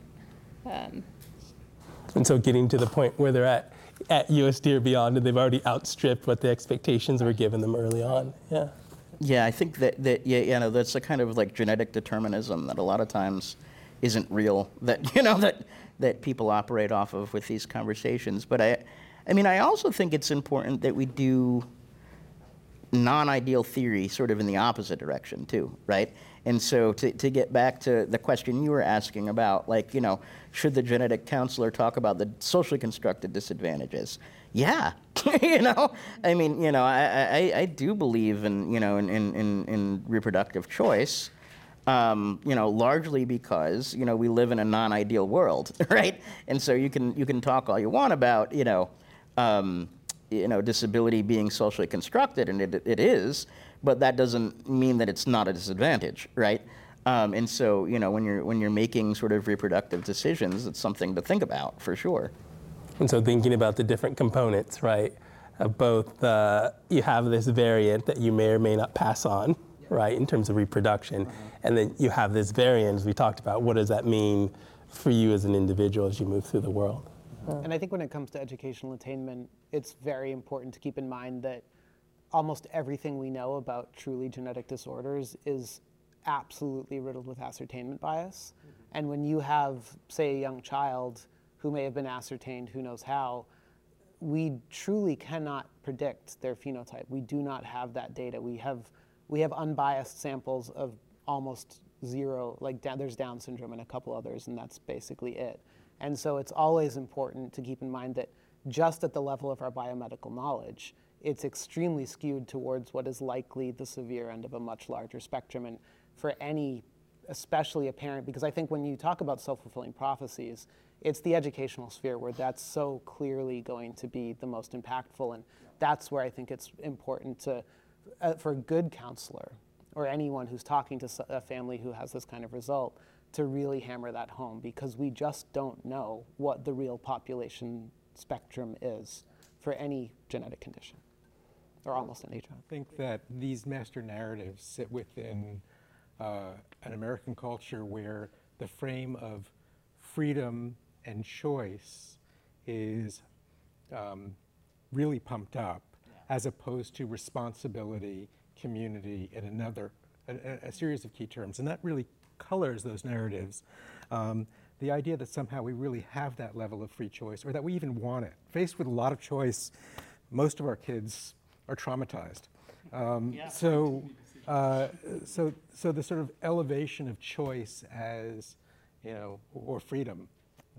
And so getting to the point where they're at USD or beyond, and they've already outstripped what the expectations were given them early on. Yeah. Yeah, I think that's a kind of like genetic determinism that a lot of times isn't real. That that people operate off of with these conversations. But I mean, I also think it's important that we do non-ideal theory sort of in the opposite direction too, right? And so to get back to the question you were asking about, like, you know, should the genetic counselor talk about the socially constructed disadvantages? Yeah, you know, I mean, you know, I do believe in, you know, in reproductive choice, you know, largely because, you know, we live in a non-ideal world, right? And so you can talk all you want about, you know, disability being socially constructed, and it is, but that doesn't mean that it's not a disadvantage, right? And so, you know, when you're making sort of reproductive decisions, it's something to think about for sure. And so thinking about the different components, right, of both, you have this variant that you may or may not pass on, right, in terms of reproduction, and then you have this variant, as we talked about. What does that mean for you as an individual as you move through the world? And I think when it comes to educational attainment, it's very important to keep in mind that almost everything we know about truly genetic disorders is absolutely riddled with ascertainment bias. And when you have, say, a young child who may have been ascertained, who knows how, we truly cannot predict their phenotype. We do not have that data. We have unbiased samples of almost zero, like there's Down syndrome and a couple others, and that's basically it. And so it's always important to keep in mind that just at the level of our biomedical knowledge, it's extremely skewed towards what is likely the severe end of a much larger spectrum. And for any, especially a parent, because I think when you talk about self-fulfilling prophecies, it's the educational sphere where that's so clearly going to be the most impactful. And that's where I think it's important to, for a good counselor or anyone who's talking to a family who has this kind of result, to really hammer that home, because we just don't know what the real population spectrum is for any genetic condition, or almost any child. I think that these master narratives sit within an American culture where the frame of freedom and choice is really pumped up, as opposed to responsibility, community, and a series of key terms. And that really colors those narratives. The idea that somehow we really have that level of free choice, or that we even want it. Faced with a lot of choice, most of our kids are traumatized. So the sort of elevation of choice as, you know, or freedom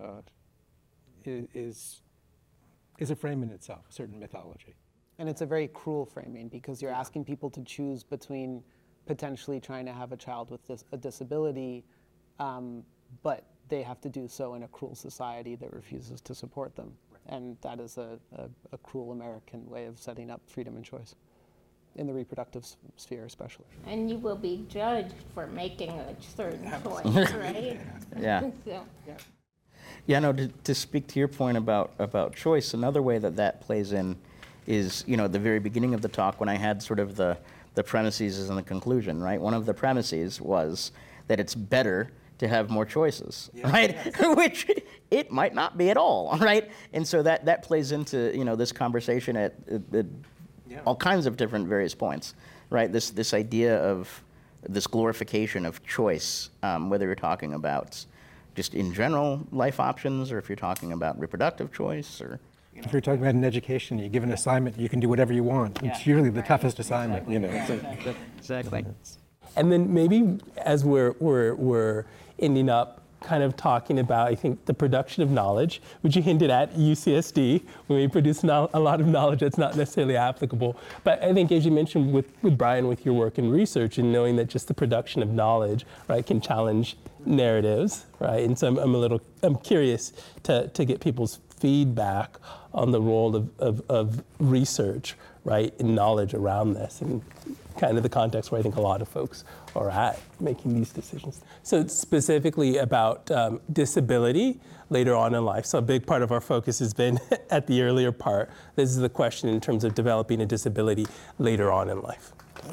is a frame in itself, a certain mythology. And it's a very cruel framing, because you're asking people to choose between potentially trying to have a child with a disability, but they have to do so in a cruel society that refuses to support them. And that is a cruel American way of setting up freedom and choice, in the reproductive sphere especially. And you will be judged for making a certain choice, right? Yeah. So. Yeah, no, to speak to your point about choice, another way that plays in is, you know, at the very beginning of the talk, when I had sort of the premises and the conclusion, right? One of the premises was that it's better to have more choices, right? Which it might not be at all, right? And so that plays into, you know, this conversation at all kinds of different various points, right? This idea of this glorification of choice, whether you're talking about just in general life options, or if you're talking about reproductive choice, or if you're talking about an education, you give an assignment, you can do whatever you want. It's usually the toughest assignment, you know. Exactly. And then maybe as we're ending up kind of talking about, I think, the production of knowledge, which you hinted at UCSD, when we produce a lot of knowledge that's not necessarily applicable. But I think, as you mentioned with Brian, with your work in research, and knowing that just the production of knowledge, right, can challenge narratives, right? And so I'm curious to get people's feedback on the role of research, right, and knowledge around this, and kind of the context where I think a lot of folks are at making these decisions. So it's specifically about disability later on in life. So a big part of our focus has been at the earlier part. This is the question in terms of developing a disability later on in life.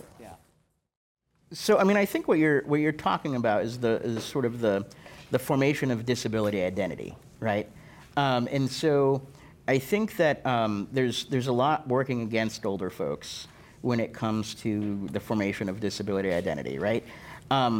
So, I mean, I think what you're talking about is sort of the formation of disability identity, right? And so I think that there's a lot working against older folks when it comes to the formation of disability identity, right?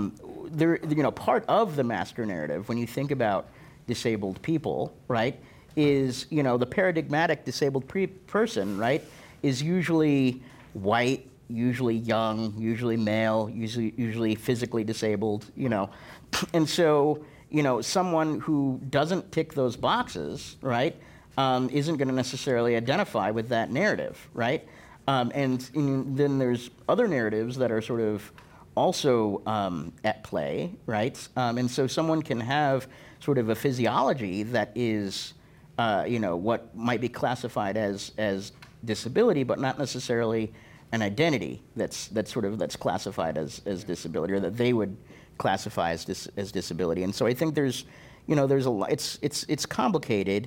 Part of the master narrative, when you think about disabled people, right, is, you know, the paradigmatic disabled person, right, is usually white, usually young, usually male, usually physically disabled, you know. And so, you know, someone who doesn't tick those boxes, right, isn't going to necessarily identify with that narrative, right? And then there's other narratives that are sort of also at play, right? And so someone can have sort of a physiology that is, you know, what might be classified as disability, but not necessarily an identity that's classified as disability, or that they would classify as disability. And so I think there's, you know, there's a lot. It's complicated,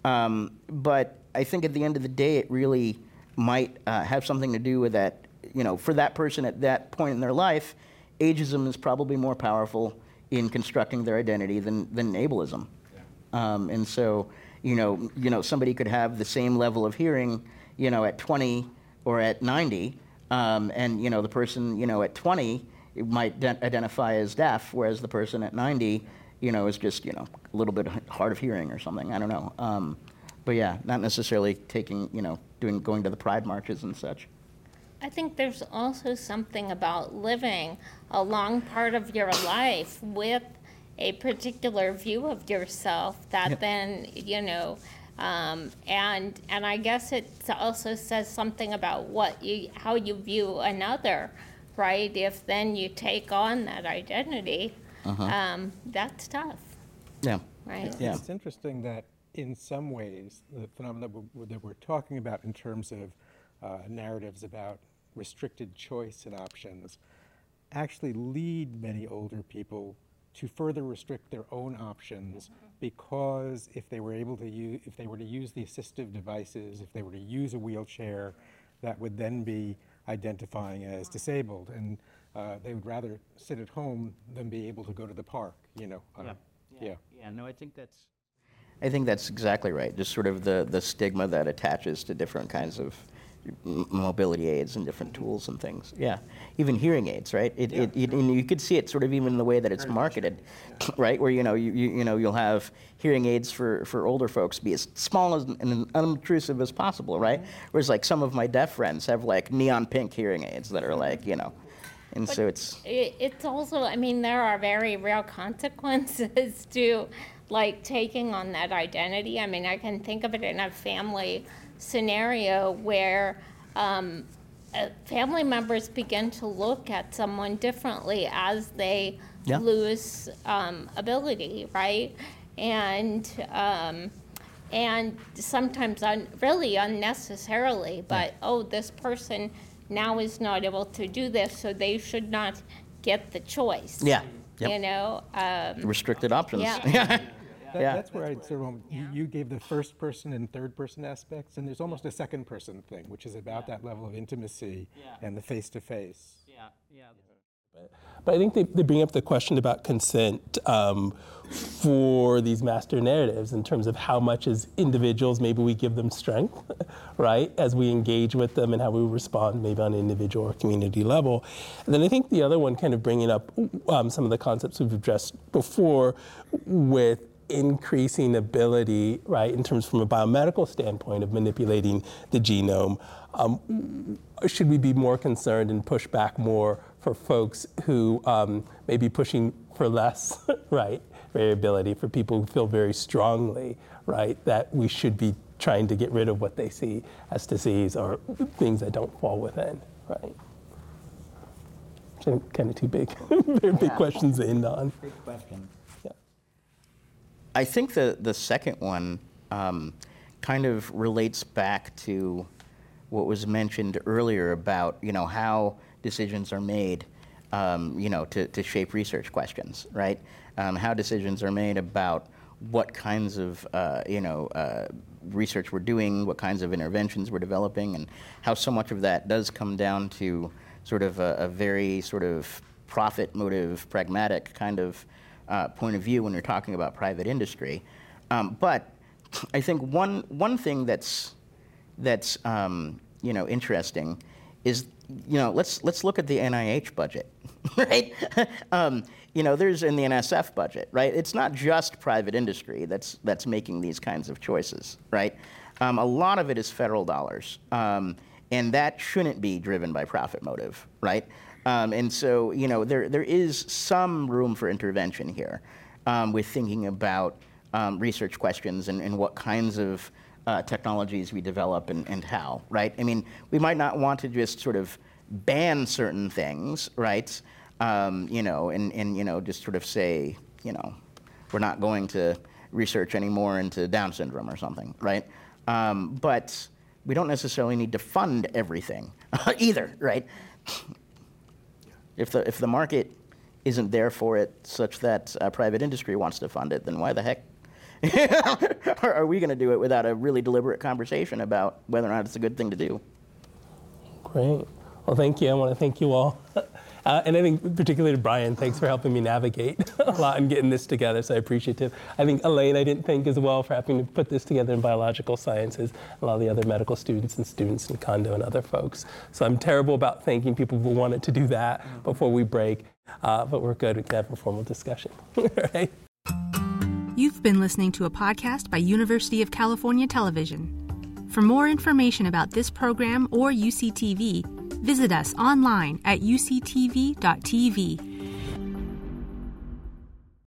but I think at the end of the day, it really might have something to do with that. You know, for that person at that point in their life, ageism is probably more powerful in constructing their identity than ableism. Yeah. And so, you know, somebody could have the same level of hearing, you know, at 20 or at 90, and, you know, the person, you know, at 20 might identify as deaf, whereas the person at 90, you know, is just, you know, a little bit hard of hearing or something. I don't know. But yeah, not necessarily taking, you know, going to the pride marches and such. I think there's also something about living a long part of your life with a particular view of yourself that then, you know, and I guess it also says something about how you view another, right? If then you take on that identity, that's tough. Yeah. Right. Yeah. It's interesting that in some ways, the phenomena that we're talking about in terms of narratives about restricted choice and options actually lead many older people to further restrict their own options, because if they were able to use the assistive devices, if they were to use a wheelchair, that would then be identifying as disabled, and they would rather sit at home than be able to go to the park, you know. Yeah, no, I think that's exactly right. Just sort of the stigma that attaches to different kinds of mobility aids and different tools and things. Yeah, even hearing aids, right? And you could see it sort of even in the way that it's marketed, right? Where you know you'll have hearing aids for older folks be as small and unobtrusive as possible, right? Whereas like some of my deaf friends have like neon pink hearing aids that are like, you know, and But so it's also, I mean, there are very real consequences to like taking on that identity. I mean, I can think of it in a family scenario where family members begin to look at someone differently as they lose ability, right? And sometimes really unnecessarily, but this person now is not able to do this, so they should not get the choice. Yeah. Yep. You know? Restricted options. Yeah. That's where I'd sort of, you gave the first person and third person aspects, and there's almost a second person thing, which is about that level of intimacy and the face-to-face. But I think they bring up the question about consent for these master narratives in terms of how much as individuals maybe we give them strength, right, as we engage with them and how we respond maybe on an individual or community level. And then I think the other one kind of bringing up some of the concepts we've addressed before with increasing ability, right, in terms from a biomedical standpoint of manipulating the genome. Should we be more concerned and push back more for folks who may be pushing for less, right, variability, for people who feel very strongly, right, that we should be trying to get rid of what they see as disease or things that don't fall within, right? So kind of two big, very big questions to end on. Big question. I think the second one kind of relates back to what was mentioned earlier about, you know, how decisions are made, you know, to shape research questions, right? How decisions are made about what kinds of, you know, research we're doing, what kinds of interventions we're developing, and how so much of that does come down to sort of a very sort of profit motive, pragmatic kind of point of view when you're talking about private industry. But I think one thing that's you know, interesting is, let's look at the NIH budget, right? There's in the NSF budget, right? It's not just private industry that's making these kinds of choices, right? A lot of it is federal dollars, and that shouldn't be driven by profit motive, right? And so, there is some room for intervention here with thinking about research questions and what kinds of technologies we develop and how, right? I mean, we might not want to just sort of ban certain things, right? And just sort of say, we're not going to research anymore into Down syndrome or something, right? But we don't necessarily need to fund everything either, right? If the market isn't there for it such that private industry wants to fund it, then why the heck are we going to do it without a really deliberate conversation about whether or not it's a good thing to do? Great. Well, thank you. I want to thank you all. And I think particularly to Brian, thanks for helping me navigate a lot and getting this together, so I appreciate it. I think Elaine, I didn't thank as well for having to put this together in biological sciences, a lot of the other medical students in Condo and other folks. So I'm terrible about thanking people who wanted to do that before we break, but we're good, we can have a formal discussion, right? You've been listening to a podcast by University of California Television. For more information about this program or UCTV, visit us online at uctv.tv